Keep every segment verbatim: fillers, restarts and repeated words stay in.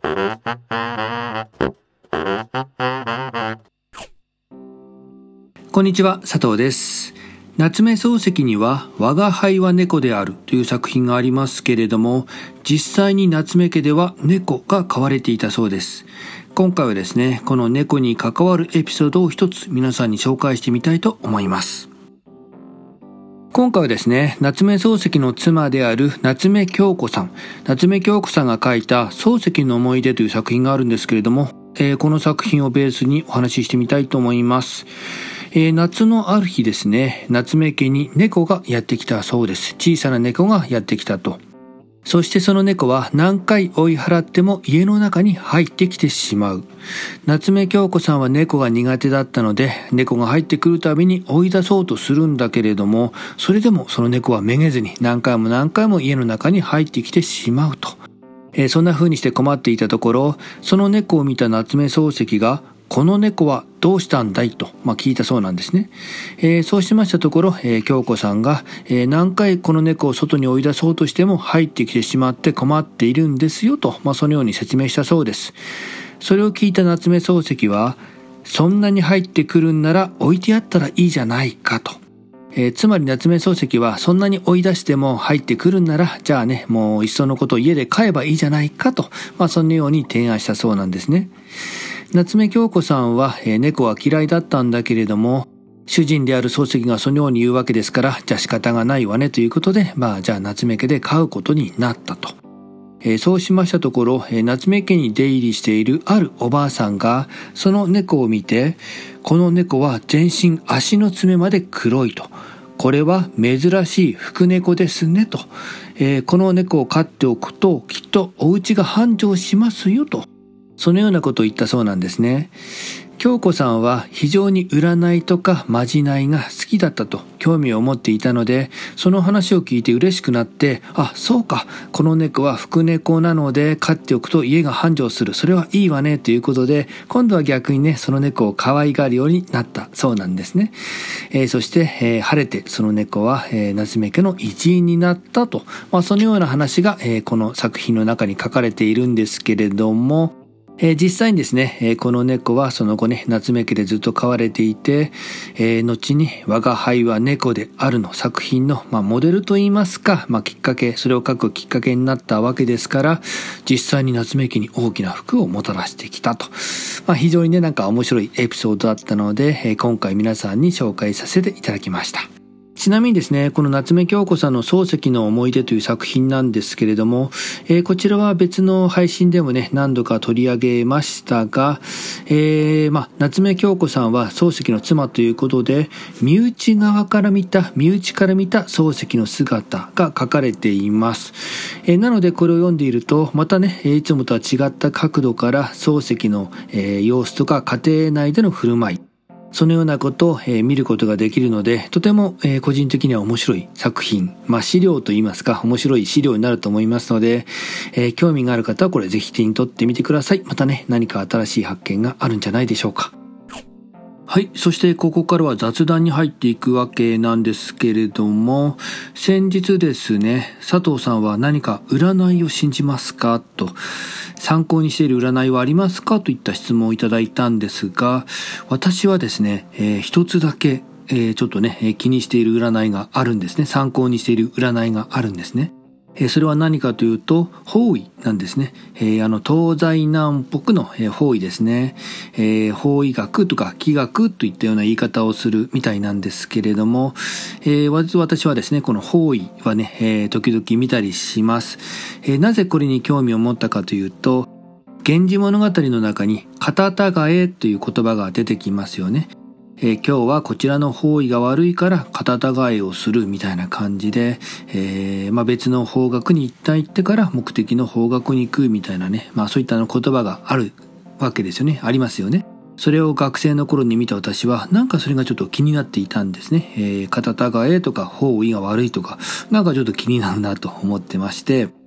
こんにちは、佐藤です。夏目漱石には我が輩は猫であるという作品がありますけれども、実際に夏目家では猫が飼われていたそうです。今回はですね、この猫に関わるエピソードを一つ皆さんに紹介してみたいと思います。今回はですね、夏目漱石の妻である夏目京子さん、夏目京子さんが書いた漱石の思い出という作品があるんですけれども、えー、この作品をベースにお話ししてみたいと思います。えー、夏のある日ですね、夏目家に猫がやってきたそうです。小さな猫がやってきたと。そしてその猫は何回追い払っても家の中に入ってきてしまう。夏目京子さんは猫が苦手だったので、猫が入ってくるたびに追い出そうとするんだけれども、それでもその猫はめげずに何回も何回も家の中に入ってきてしまうと。えー、そんな風にして困っていたところ、その猫を見た夏目漱石が、この猫はどうしたんだいと、まあ、聞いたそうなんですね。えー、そうしましたところ、えー、京子さんが、えー、何回この猫を外に追い出そうとしても入ってきてしまって困っているんですよと、まあ、そのように説明したそうです。それを聞いた夏目漱石は、そんなに入ってくるんなら置いてあったらいいじゃないかと。えー、つまり夏目漱石はそんなに追い出しても入ってくるんなら、じゃあね、もういっそのこと家で飼えばいいじゃないかと、まあ、そのように提案したそうなんですね。夏目京子さんは、えー、猫は嫌いだったんだけれども、主人である漱石がそのように言うわけですから、じゃあ仕方がないわねということで、まあじゃあ夏目家で飼うことになったと。えー、そうしましたところ、えー、夏目家に出入りしているあるおばあさんが、その猫を見て、この猫は全身足の爪まで黒いと。これは珍しい福猫ですねと。えー、この猫を飼っておくと、きっとお家が繁盛しますよと。そのようなことを言ったそうなんですね。京子さんは非常に占いとかまじないが好きだったと興味を持っていたので、その話を聞いて嬉しくなって、あ、そうか、この猫は福猫なので飼っておくと家が繁盛する。それはいいわねということで、今度は逆にね、その猫を可愛がるようになったそうなんですね。えー、そして、えー、晴れてその猫は、えー、夏目家の一員になったと。まあ、そのような話が、えー、この作品の中に書かれているんですけれども、えー、実際にですね、えー、この猫はその後ね、夏目家でずっと飼われていて、えー、後に我が輩は猫であるの作品の、まあ、モデルといいますか、まあ、きっかけ、それを書くきっかけになったわけですから、実際に夏目家に大きな福をもたらしてきたと。まあ、非常にね、なんか面白いエピソードだったので、えー、今回皆さんに紹介させていただきました。ちなみにですね、この夏目京子さんの漱石の思い出という作品なんですけれども、えー、こちらは別の配信でもね、何度か取り上げましたが、えー、まあ、夏目京子さんは漱石の妻ということで、身内側から見た、身内から見た漱石の姿が書かれています。えー、なのでこれを読んでいると、またね、いつもとは違った角度から漱石の、えー、様子とか家庭内での振る舞い、そのようなことを、えー、見ることができるので、とても、えー、個人的には面白い作品、まあ資料といいますか、面白い資料になると思いますので、えー、興味がある方はこれぜひ手に取ってみてください。またね、何か新しい発見があるんじゃないでしょうか。はい。そしてここからは雑談に入っていくわけなんですけれども、先日ですね、佐藤さんは何か占いを信じますかと、参考にしている占いはありますかといった質問をいただいたんですが、私はですね、えー、一つだけ、えー、ちょっとね、えー、気にしている占いがあるんですね。参考にしている占いがあるんですね。えー、それは何かというと、方位なんですね。えー、あの、東西南北の、えー、方位ですね。えー、方位学とか気学といったような言い方をするみたいなんですけれども、えー、私はですね、この方位はね、えー、時々見たりします。えー、なぜこれに興味を持ったかというと、源氏物語の中に、片違えという言葉が出てきますよね。えー、今日はこちらの方位が悪いから片違えをするみたいな感じで、えーまあ、別の方角に一旦行ってから目的の方角に行くみたいなね、まあ、そういったの言葉があるわけですよね。ありますよね。それを学生の頃に見た私は、なんかそれがちょっと気になっていたんですね。えー、片違えとか方位が悪いとか、なんかちょっと気になるなと思ってまして、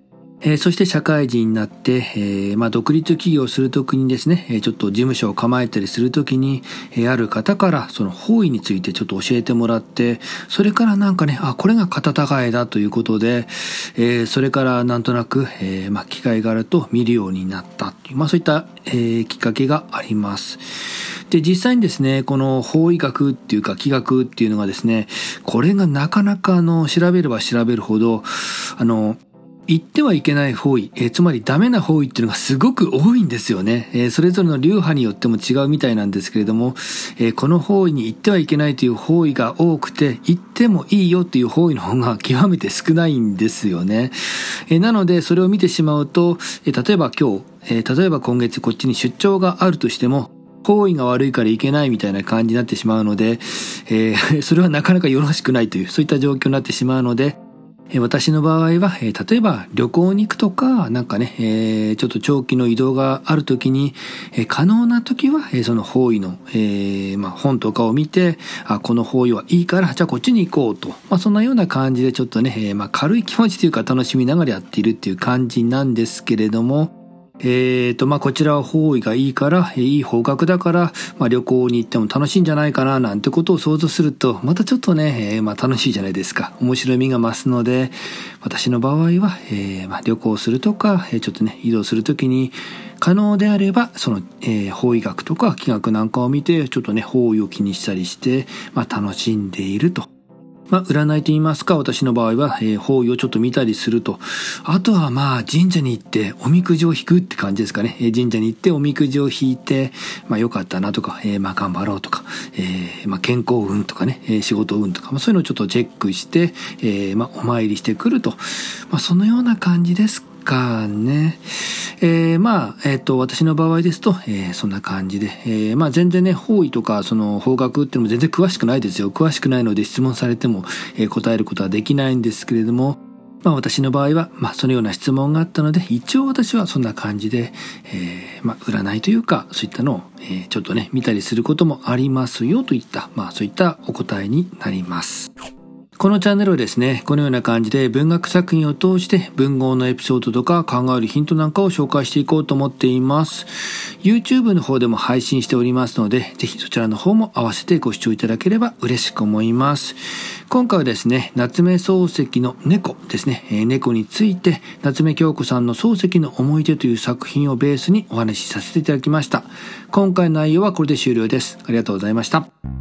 えー、そして社会人になって、えーまあ、独立起業するときにですね、ちょっと事務所を構えたりするときに、えー、ある方からその方位についてちょっと教えてもらって、それからなんかね、あ、これが肩違いだということで、えー、それからなんとなく、えーまあ、機会があると見るようになったっていう、まあ、そういった、えー、きっかけがあります。で、実際にですね、この方位学っていうか気学っていうのがですね、これがなかなかあの調べれば調べるほど、あの、言ってはいけない方位、えー、つまりダメな方位っていうのがすごく多いんですよね。えー、それぞれの流派によっても違うみたいなんですけれども、えー、この方位に行ってはいけないという方位が多くて、行ってもいいよという方位の方が極めて少ないんですよね。えー、なのでそれを見てしまうと、えー、例えば今日、えー、例えば今月こっちに出張があるとしても、方位が悪いからいけないみたいな感じになってしまうので、えー、それはなかなかよろしくないという、そういった状況になってしまうので、私の場合は、えー、例えば旅行に行くとか、なんかね、えー、ちょっと長期の移動があるときに、えー、可能なときは、えー、その方位の、えーまあ、本とかを見て、あ、この方位はいいから、じゃあこっちに行こうと。まあ、そんなような感じでちょっとね、えーまあ、軽い気持ちというか楽しみながらやっているっていう感じなんですけれども、えーと、まあ、こちらは方位がいいから、いい方角だから、まあ、旅行に行っても楽しいんじゃないかな、なんてことを想像すると、またちょっとね、えー、まあ、楽しいじゃないですか。面白みが増すので、私の場合は、えー、まあ、旅行するとか、ちょっとね、移動するときに、可能であれば、その、えー、方位学とか気学なんかを見て、ちょっとね、方位を気にしたりして、まあ、楽しんでいると。まあ、占いと言いますか、私の場合は、えー、方位をちょっと見たりすると。あとはまあ、神社に行って、おみくじを引くって感じですかね。えー、神社に行って、おみくじを引いて、まあ、良かったなとか、えー、まあ、頑張ろうとか、えー、まあ、健康運とかね、えー、仕事運とか、まあ、そういうのをちょっとチェックして、えー、まあ、お参りしてくると。まあ、そのような感じですかね。えー、まあ、えっと、私の場合ですと、えー、そんな感じで、えー、まあ、全然ね、方位とか、その、方角っていうのも全然詳しくないですよ。詳しくないので質問されても、えー、答えることはできないんですけれども、まあ、私の場合は、まあ、そのような質問があったので、一応私はそんな感じで、えー、まあ、占いというか、そういったのを、えー、ちょっとね、見たりすることもありますよ、といった、まあ、そういったお答えになります。このチャンネルはですね、このような感じで文学作品を通して文豪のエピソードとか考えるヒントなんかを紹介していこうと思っています。YouTube の方でも配信しておりますので、ぜひそちらの方も合わせてご視聴いただければ嬉しく思います。今回はですね、夏目漱石の猫ですね、えー、猫について夏目京子さんの漱石の思い出という作品をベースにお話しさせていただきました。今回の内容はこれで終了です。ありがとうございました。